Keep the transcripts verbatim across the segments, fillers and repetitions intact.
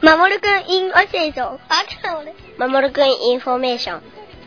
まもるくんインフォメーション。まもるくんインフォメーション。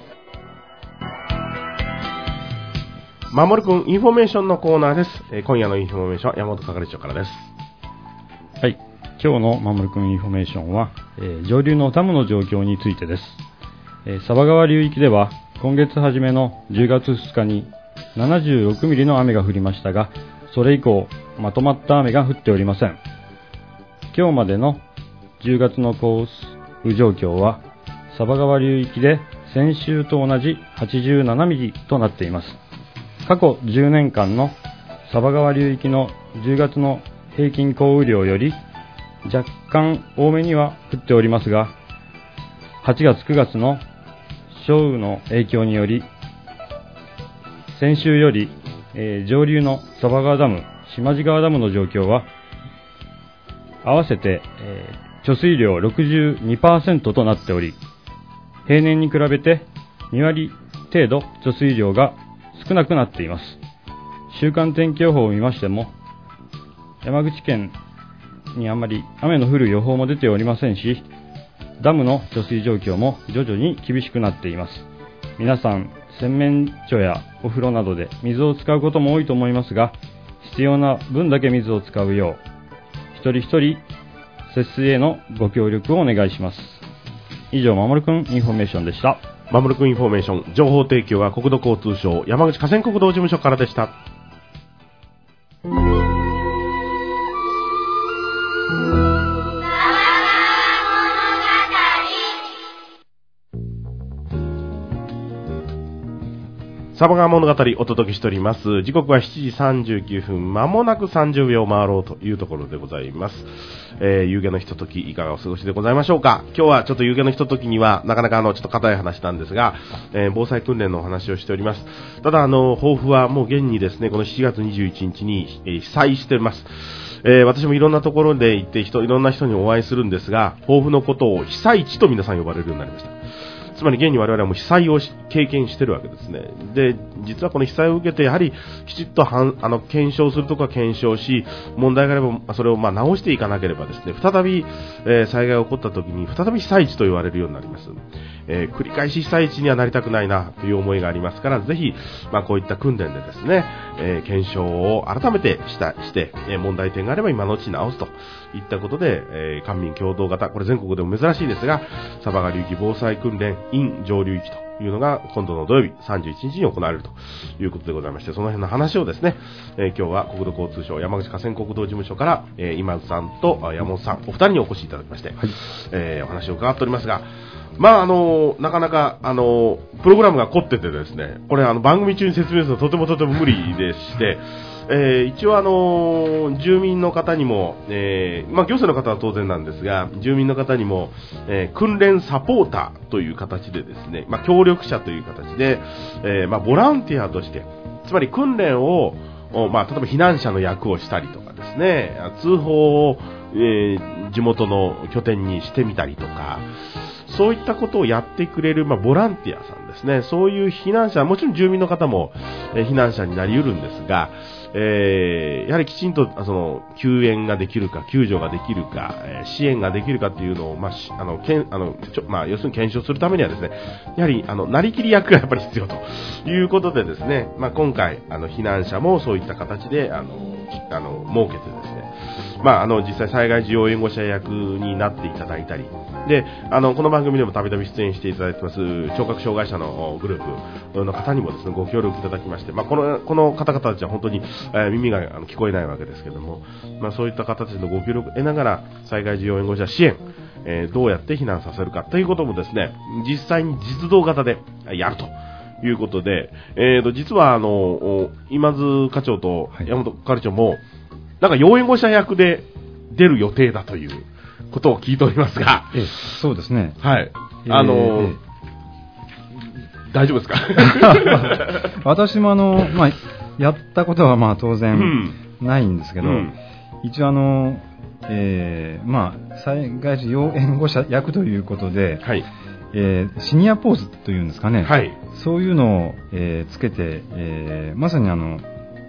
まもるくんインフォメーションのコーナーです。えー、今夜のインフォメーション、山本係長からです。 はい、今日のまもるくんインフォメーションは、えー、上流のダムの状況についてです。えー、佐波川流域では今月初めのじゅうがつふつかにななじゅうろくミリの雨が降りましたが、それ以降まとまった雨が降っておりません。今日までのじゅうがつの降雨状況は佐波川流域で先週と同じはちじゅうななミリとなっています。過去じゅうねんかんの佐波川流域のじゅうがつの平均降雨量より若干多めには降っておりますが、はちがつくがつの少雨の影響により先週より、えー、上流の佐波川ダム、島地川ダムの状況は合わせて、えー、貯水量 ろくじゅうにパーセント となっており、平年に比べてにわり程度貯水量が少なくなっています。週間天気予報を見ましても、山口県にあまり雨の降る予報も出ておりませんし、ダムの貯水状況も徐々に厳しくなっています。皆さん、洗面所やお風呂などで水を使うことも多いと思いますが、必要な分だけ水を使うよう、一人一人節水へのご協力をお願いします。以上、まもるくんインフォメーションでした。 まもるくんインフォメーション、情報提供は国土交通省山口河川国道事務所からでした。佐波川物語お届けしております。時刻はしちじさんじゅうきゅうふん、間もなくさんじゅうびょう回ろうというところでございます。えー、夕げのひとときいかがお過ごしでございましょうか。今日はちょっと夕げのひとときにはなかなかあのちょっと硬い話なんですが、えー、防災訓練のお話をしております。ただあの抱負はもう現にですね、このしちがつにじゅういちにちに、えー、被災しております。えー、私もいろんなところで行って人いろんな人にお会いするんですが、抱負のことを被災地と皆さん呼ばれるようになりました。つまり現に我々はもう被災を経験しているわけですね。で、実はこの被災を受けてやはりきちっとはんあの検証するところは検証し、問題があればそれをまあ直していかなければですね、再び、えー、災害が起こった時に再び被災地と言われるようになります。えー、繰り返し被災地にはなりたくないなという思いがありますから、ぜひ、まあ、こういった訓練でですね、えー、検証を改めてしたして、えー、問題点があれば今のうちに直すといったことで、えー、官民共同型、これ全国でも珍しいですが、佐波川流域防災訓練 in 上流域というのが今度の土曜日さんじゅういちにちに行われるということでございまして、その辺の話をですね、えー、今日は国土交通省山口河川国道事務所から、えー、今津さんと山本さんお二人にお越しいただきまして、はい、えー、お話を伺っておりますが、まああのなかなかあのプログラムが凝っててですね、これあの番組中に説明するのとてもとても無理でして、えー、一応あの住民の方にも、えーまあ、行政の方は当然なんですが、住民の方にも、えー、訓練サポーターという形でですね、まあ、協力者という形で、えーまあ、ボランティアとして、つまり訓練を、まあ、例えば避難者の役をしたりとかですね、通報を、えー、地元の拠点にしてみたりとか、そういったことをやってくれる、まあ、ボランティアさんですね。そういう避難者、もちろん住民の方も、えー、避難者になり得るんですが、えー、やはりきちんとその救援ができるか、救助ができるか、えー、支援ができるかというのを、まあ、あのけんあのちょまあ、要するに検証するためにはですね、やはりあのなりきり役がやっぱり必要ということでですね、まあ、今回あの避難者もそういった形であのあの設けてですね、まあ、あの実際災害時応援護者役になっていただいたりで、あのこの番組でもたびたび出演していただいてます聴覚障害者のグループの方にもですねご協力いただきまして、まあ、このこの方々たちは本当に、えー、耳があの聞こえないわけですけども、まあ、そういった方たちのご協力を得ながら災害時応援護者支援、えー、どうやって避難させるかということもですね実際に実動型でやるということで、えー、と実はあの今津課長と山本係長もなんか要援護者役で出る予定だということを聞いておりますが、 えそうですね。 はい。あのーえー、大丈夫ですか？ 私もあの、まあ、やったことはまあ当然ないんですけど、うん、一応あの、えー、まあ災害時要援護者役ということで、はい、えー、シニアポーズというんですかね。はい、そういうのを、えー、つけて、えー、まさにあの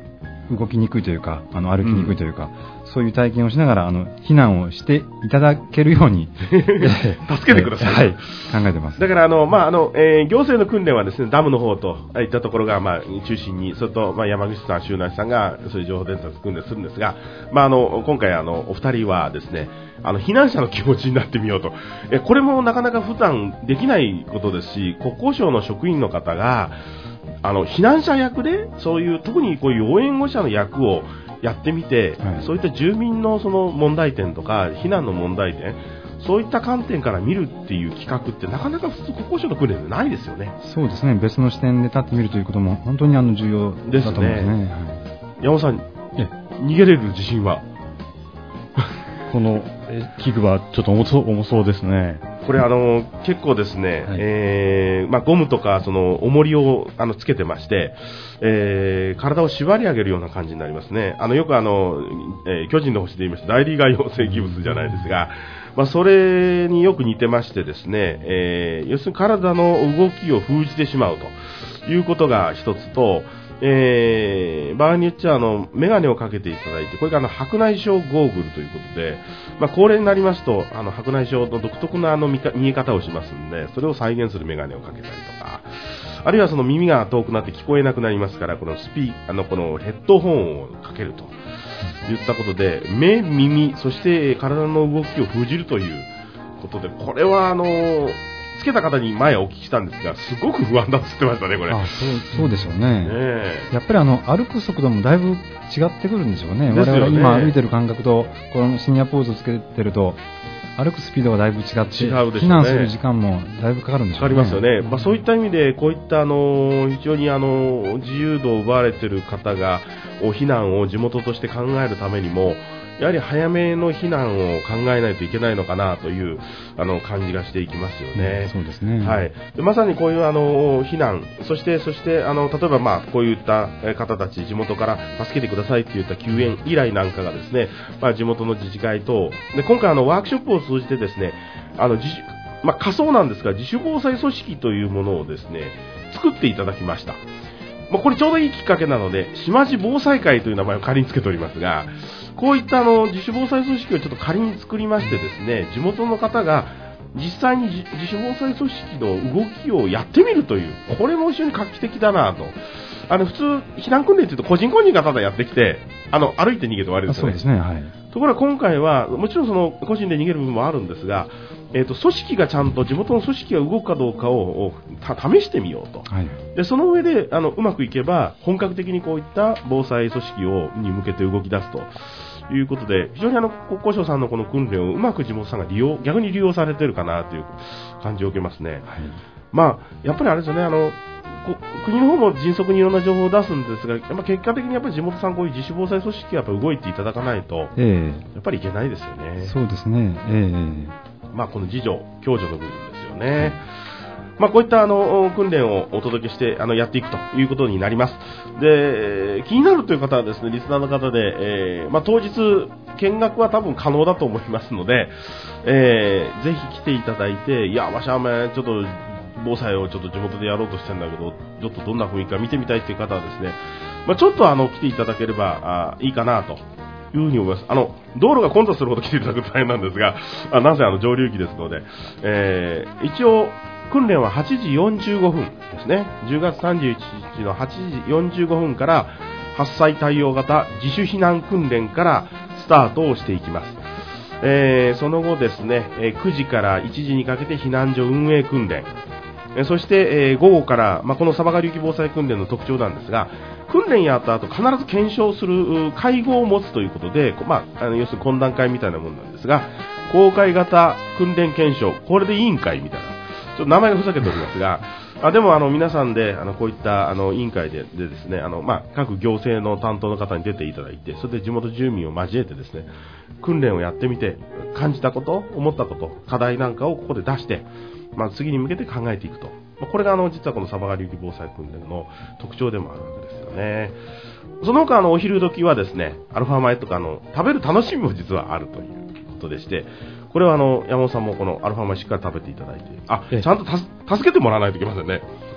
動きにくいというか、あの歩きにくいというか、うん、そういう体験をしながらあの避難をしていただけるように助けてください、 はい、考えてます。 だからあの、まああのえー、行政の訓練はですね、ダムの方といったところが、まあ、中心に、それと、まあ、山口さん、周南さんがそういう情報伝達訓練するんですが、まあ、あの今回あのお二人はですね、あの避難者の気持ちになってみようと、えこれもなかなか普段できないことですし、国交省の職員の方があの避難者役でそういう特にこういう応援護者の役をやってみて、はい、そういった住民のその問題点とか避難の問題点、そういった観点から見るっていう企画ってなかなか普通国交省の訓練でないですよね。 そうですね、別の視点で立ってみるということも本当にあの重要だと思いますね。ですね、はい、 山本さん、逃げれる自信はこの器具はちょっと重そう、重そうですね。 これあの結構ですね、はい、えーまあ、ゴムとかその重りをあのつけてまして、えー、体を縛り上げるような感じになりますね。あのよくあの、えー、巨人の星で言いました大リーガー養成器物じゃないですが、まあ、それによく似てましてですね、えー、要するに体の動きを封じてしまうということが一つと、えー、場合によっちゃあのメガネをかけていただいて、これがあの白内障ゴーグルということで、まあ、高齢になりますとあの白内障の独特なあの見か見え方をしますので、それを再現するメガネをかけたりとか、あるいはその耳が遠くなって聞こえなくなりますから、このスピあのこのヘッドホンをかけるといったことで、目、耳、そして体の動きを封じるということで、これはあのつけた方に前お聞きしたんですが、すごく不安だと言ってましたね、これ。 あ、そう、そうでしょうね。ね、やっぱりあの歩く速度もだいぶ違ってくるんでしょうね。我々今歩いてる感覚とこのシニアポーズをつけてると歩くスピードがだいぶ違って、違うでしょうね、避難する時間もだいぶかかるんでしょうね。 かかりますよね。まあ、そういった意味でこういったあの非常にあの自由度を奪われている方が避難を地元として考えるためにも、やはり早めの避難を考えないといけないのかなというあの感じがしていきますよね。 うん、そうですね。 はい。でまさにこういうあの避難、そしてそしてあの例えばまあこういった方たち、地元から助けてくださいといった救援依頼なんかがですね、まあ、地元の自治会とで今回あのワークショップを通じてですね、あの自主まあ、仮想なんですが自主防災組織というものをですね作っていただきました。まあ、これちょうどいいきっかけなので島地防災会という名前を仮につけておりますが、こういったあの自主防災組織をちょっと仮に作りましてですね、地元の方が実際に自主防災組織の動きをやってみるという、これも非常に画期的だなと。あの普通避難訓練というと個人個人がただやってきてあの歩いて逃げて終わりですよね。 そうですね、はい。 ところが今回はもちろんその個人で逃げる部分もあるんですが、えー、と組織がちゃんと地元の組織が動くかどうかを試してみようと、はい、でその上であのうまくいけば本格的にこういった防災組織をに向けて動き出すということで、非常にあの国交省さんのこの訓練をうまく地元さんが利用逆に利用されているかなという感じを受けますね。はい、まあやっぱりあれですよね、あの国の方も迅速にいろんな情報を出すんですが、やっぱ結果的にやっぱり地元さんこういう自主防災組織がやっぱ動いていただかないと、えー、やっぱりいけないですよね。 そうですね。えー、 まあこの自助共助の部分ですよね。まあこういったあの訓練をお届けしてあのやっていくということになります。で気になるという方はですね、リスナーの方で、えー、まあ当日見学は多分可能だと思いますので、えー、ぜひ来ていただいて、いやわしはめちょっと防災をちょっと地元でやろうとしてるんだけど、ちょっとどんな雰囲気か見てみたいという方はですね、まあ、ちょっとあの来ていただければあいいかなというふうに思います。あの道路が混雑するほど来ていただくと大変なんですが、あなぜあの上流域ですので、えー、一応訓練ははちじよんじゅうごふんですね。じゅうがつさんじゅういちにちのはちじよんじゅうごふんから発災対応型自主避難訓練からスタートをしていきます。えー、その後ですね、くじからいちじにかけて避難所運営訓練、そして、えー、午後から、まあ、この鯖川流域防災訓練の特徴なんですが、訓練やった後必ず検証する会合を持つということで、まあ、あの要するに懇談会みたいなものなんですが、公開型訓練検証、これで委員会みたいな、ちょっと名前がふざけておりますが、あでもあの皆さんであのこういったあの委員会で、でですね、あの、まあ、各行政の担当の方に出ていただいて、それで地元住民を交えてですね、訓練をやってみて、感じたこと、思ったこと、課題なんかをここで出して、まあ、次に向けて考えていくと。これがあの実はこの鯖川流域防災訓練の特徴でもあるわけですよね。その他あのお昼時はですね、アルファ米とかの食べる楽しみも実はあるということでして、これはあの山本さんもこのアルファ米しっかり食べていただいて、あ、ちゃんとたす助けてもらわないといけませんね。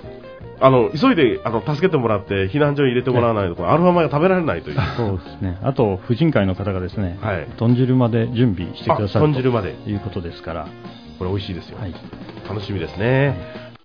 あの、急いで、あの、助けてもらって、避難所に入れてもらわないと、アルファ米が食べられないという。 そうですね。あと、婦人会の方がですね、 はい、 豚汁まで準備してくださる豚汁までということですから。 これ美味しいですよ。 はい、 楽しみですね。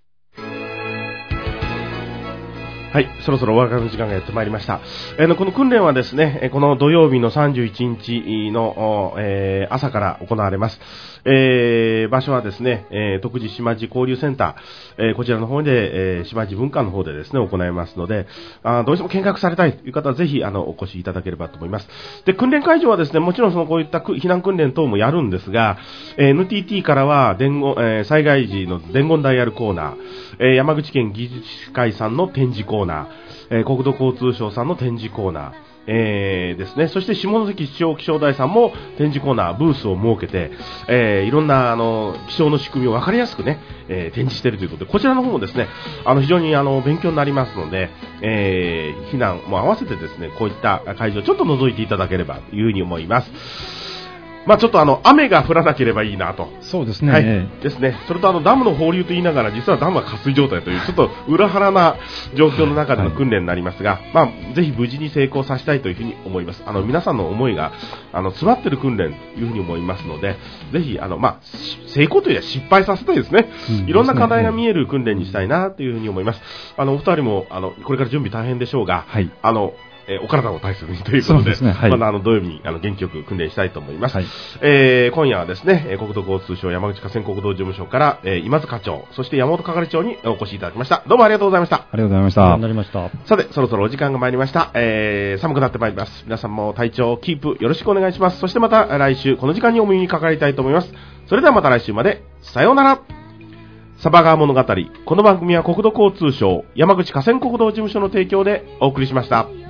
はい、そろそろお別れの時間がやってまいりました。えー、この訓練はですね、この土曜日のさんじゅういちにちの、えー、朝から行われます。えー、場所はですね、えー、徳地島地交流センター、えー、こちらの方で、えー、島地文化の方でですね、行いますので、あどうしても見学されたいという方はぜひ、あの、お越しいただければと思います。で、訓練会場はですね、もちろんそのこういった避難訓練等もやるんですが、えー、エヌティーティー からは伝言、えー、災害時の伝言ダイヤルコーナー、えー、山口県技術会さんの展示コーナー、えー、国土交通省さんの展示コーナー、えー、ですね。そして下関地方気象台さんも展示コーナー、ブースを設けて、えー、いろんなあの気象の仕組みを分かりやすくね、えー、展示しているということで、こちらの方もですね、あの非常にあの勉強になりますので、えー、避難も合わせてですね、こういった会場をちょっと覗いていただければというふうに思います。まあちょっとあの雨が降らなければいいなと。 そうですね。 はい。ですね。それとあのダムの放流と言いながら実はダムは渇水状態というちょっと裏腹な状況の中での訓練になりますが、はい、まあぜひ無事に成功させたいというふうに思います。あの皆さんの思いがあの詰まっている訓練というふうに思いますので、ぜひあのまあ成功というよりは失敗させたいですね。うん、いろんな課題が見える訓練にしたいなというふうに思います。あのお二人もあのこれから準備大変でしょうが、はい、あの。えー、お体を大切にということで、でねはい、まだあの土曜日にあの元気よく訓練したいと思います。はい、えー、今夜はですね、国土交通省山口河川国道事務所から、えー、今津課長、そして山本係長にお越しいただきました。どうもありがとうございました。ありがとうございました。 なりました。 さて、そろそろお時間が参りました。えー、寒くなってまいります。皆さんも体調キープよろしくお願いします。そしてまた来週この時間にお耳にかかりたいと思います。それではまた来週まで。さようなら。サバ川物語。この番組は国土交通省山口河川国道事務所の提供でお送りしました。